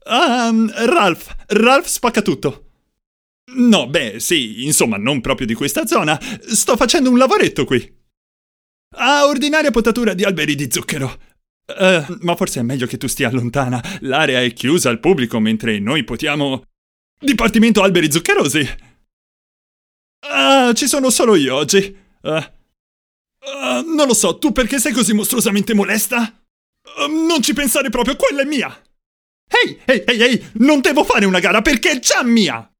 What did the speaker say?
Ralph Spaccatutto. No, beh, sì, insomma, non proprio di questa zona. Sto facendo un lavoretto qui. Ordinaria potatura di alberi di zucchero. Ma forse è meglio che tu stia lontana. L'area è chiusa al pubblico mentre noi potiamo... Dipartimento alberi zuccherosi. Ci sono solo io oggi. Non lo so, tu perché sei così mostruosamente molesta? Non ci pensare proprio, quella è mia. Ehi, non devo fare una gara perché è già mia.